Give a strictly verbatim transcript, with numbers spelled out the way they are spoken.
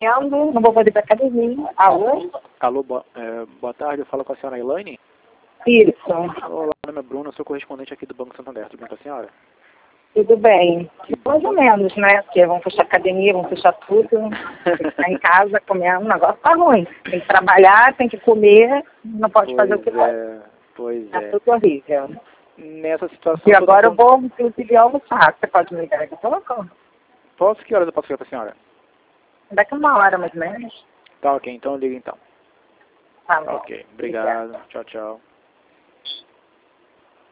não vou poder ir para academia. Alô? Alô, boa, é, boa tarde, eu falo com a senhora Elaine. Isso. Olá, meu nome é Bruno, eu sou correspondente aqui do Banco Santander, tudo bem com a senhora? Tudo bem. Mais ou menos, né? Porque vão fechar academia, vão fechar tudo. Tem que ficar em casa, comer, um negócio tá ruim. Tem que trabalhar, tem que comer, não pode Pois fazer o que é, pode. pois Tá é. tudo horrível. Nessa situação... E eu tô agora eu tentando- vou, inclusive, almoçar. Você pode me ligar daqui a pouco? Posso? Que horas eu posso ligar pra senhora? Daqui a uma hora, mais ou menos. Tá ok, então eu ligo então. Tá bom. Ok, obrigado, tchau, tchau.